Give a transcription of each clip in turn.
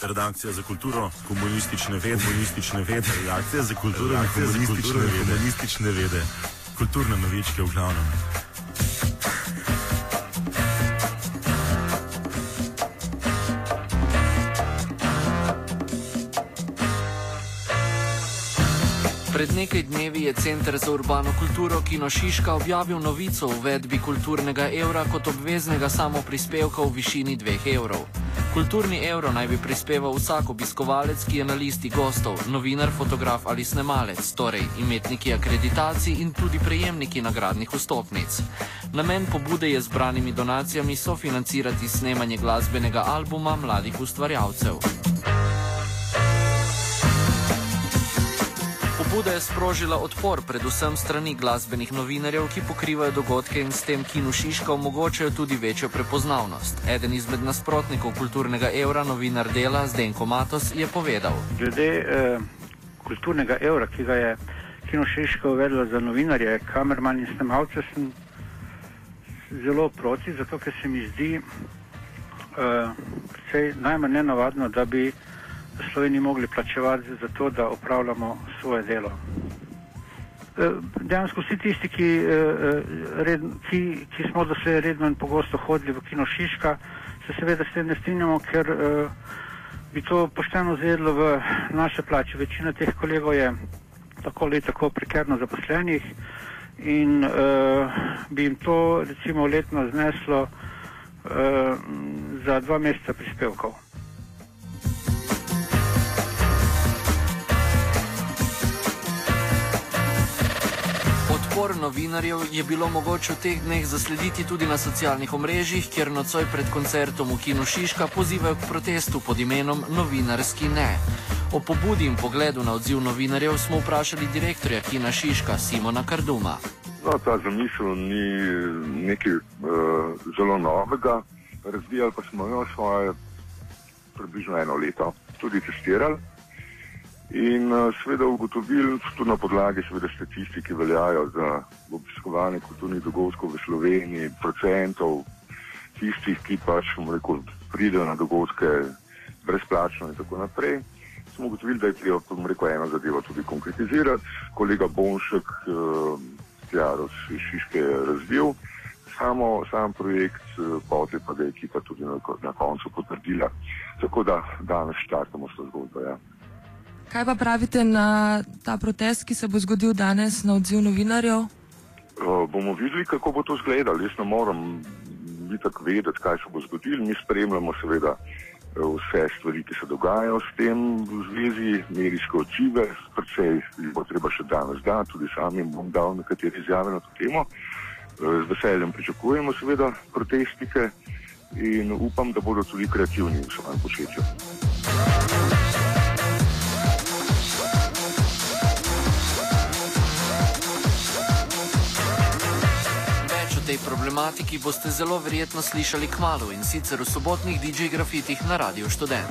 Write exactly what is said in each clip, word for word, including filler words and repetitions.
Redakcija za kulturo, komunistične vede, komunistične vede, redakcija za kulturo, redakcija za kulturo, komunistične vede, kulturne novičke v glavnem. Pred nekaj dnevi je Center za urbano kulturo Kino Šiška objavil novico o uvedbi kulturnega evra kot obveznega samoprispevka v višini dveh evrov. Kulturni evro naj bi prispeval vsak obiskovalec, ki je na listi gostov, novinar, fotograf ali snemalec, torej imetniki akreditacij in tudi prejemniki nagradnih vstopnic. Namen pobude je z zbranimi donacijami sofinancirati snemanje glasbenega albuma mladih ustvarjalcev. Pobuda je sprožila odpor predvsem strani glasbenih novinarjev, ki pokrivajo dogodke in s tem Kinu Šiška omogočajo tudi večjo prepoznavnost. Eden izmed nasprotnikov kulturnega evra, novinar Dela Zdenko Matos, je povedal. Glede eh, kulturnega evra, ki ga je Kino Šiška uvedla za novinarje, kamerman in snemalce, sem zelo proti, zato ker se mi zdi eh, najmanj nenavadno, da bi v Sloveniji mogli plačevati za to, da opravljamo svoje delo. Dejansko vsi tisti, ki, red, ki, ki smo doslej redno in pogosto hodili v Kino Šiška, se seveda s tem ne strinjamo, ker bi to pošteno zjedlo v naše plače. Večina teh kolegov je tako ali tako prekerno zaposlenih in uh, bi jim to recimo letno zneslo uh, za dva meseca prispevkov. Odpor novinarjev je bilo mogoče v teh dneh zaslediti tudi na socialnih omrežjih, kjer nocoj pred koncertom v Kinu Šiška pozivajo k protestu pod imenom Novinarski ne. O pobudi in pogledu na odziv novinarjev smo vprašali direktorja Kina Šiška Simona Karduma. No, ta zamisel ni nekaj uh, zelo novega. Razvijali pa smo jo svoje približno eno leto, tudi testirali. In uh, seveda ugotovili tudi na podlagi seveda statistik, ki veljajo za obiskovanje kulturnih dogodkov v Sloveniji, procentov tistih, ki pač, bomo rekel, pridejo na dogodke brezplačno in tako naprej. Smo ugotovili, da je treba, bomo rekel, eno zadevo tudi konkretizirati. Kolega Bonšek uh, Tjaro Šiške je razvil samo sam projekt, uh, potem pa ga je ekipa tudi na, na koncu potrdila. Tako da danes štartamo s to zgodbo, ja. Kaj pa pravite na ta protest, ki se bo zgodil danes na odziv novinarjev? Uh, bomo videli, kako bo to izgledalo. Jaz ne moram itak vedeti, kaj se bo zgodilo. Mi spremljamo seveda vse stvari, ki se dogajajo s tem v zvezi, medijske odzive, predvsej bo treba še danes dati, tudi sami bom dal nekatere izjave na to temo. Uh, z veseljem pričakujemo seveda protestnike in upam, da bodo tudi kreativni v svojem početju. O tej problematiki boste zelo verjetno slišali kmalu in sicer v sobotnih D J grafitih na Radiu Študent.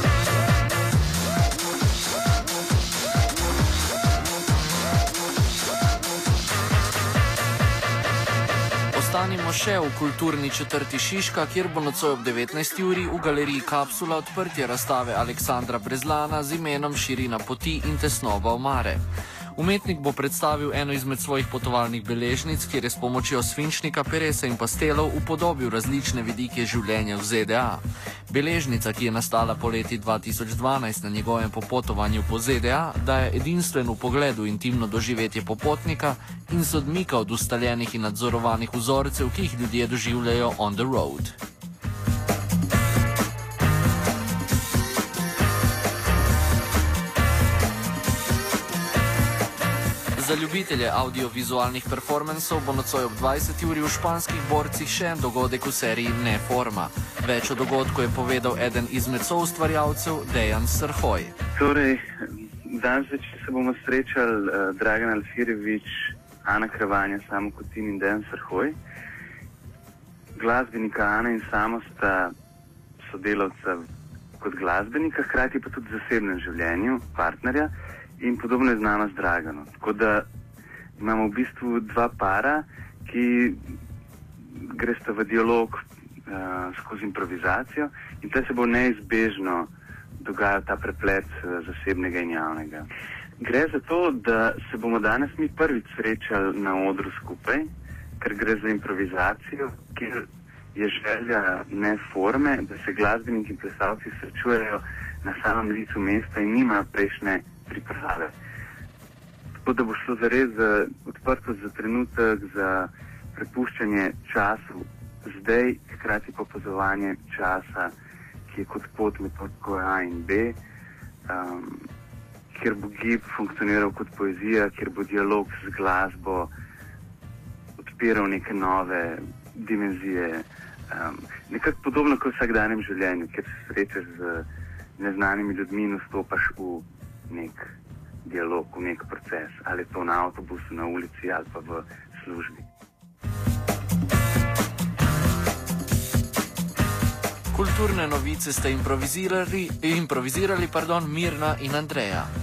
Ostanimo še v kulturni četrti Šiška, kjer bo nocoj ob devetnajsti uri v galeriji Kapsula odprtje razstave Aleksandra Brezlana z imenom Širina poti in tesnoba omare. Umetnik bo predstavil eno izmed svojih potovalnih beležnic, kjer je s pomočjo svinčnika, peresa in pastelov upodobil različne vidike življenja v Z D A. Beležnica, ki je nastala po leti dva tisoč dvanajst na njegovem popotovanju po Z D A, daje edinstven vpogled v intimno doživetje popotnika in se odmika od ustaljenih in nadzorovanih vzorcev, ki jih ljudje doživljajo on the road. Za ljubitelje audiovizualnih performansov bo nocoj ob dvajseti uri v Španskih borcih še en dogodek v seriji Neforma. Več o dogodku je povedal eden izmed soustvarjalcev, Dejan Srhoj. Torej, danes večer se bomo srečali uh, Dragan Alfirevič, Ana Kravanja, Samo Kutin in Dejan Srhoj. Glasbenika Ana in Samo sta sodelavca kot glasbenika, hkrati pa tudi v zasebnem življenju, partnerja. In podobno je z nama z Draganom. Tako da imamo v bistvu dva para, ki gresta v dialog uh, skozi improvizacijo in te se bo neizbežno dogaja ta preplet zasebnega in javnega. Gre za to, da se bomo danes mi prvič srečali na odru skupaj, ker gre za improvizacijo, kjer je želja ne forme, da se glasbeniki in plesalci srečujejo na samem licu mesta in nimajo prejšnje priprave. Tako da bo šlo zares za odprtost za trenutek, za prepuščanje času zdaj, hkrati pa opazovanje časa, ki je kot pot med točko A in B, um, kjer bo gib funkcioniral kot poezija, kjer bo dialog z glasbo odpiral neke nove dimenzije. Um, nekako podobno kot v vsakdanjem življenju, kjer se srečaš z neznanimi ljudmi in vstopaš v nek dialog, v nek proces, ali to na avtobusu, na ulici ali pa v službi. Kulturne novice ste improvizirali, improvizirali pardon, Mirna in Andreja.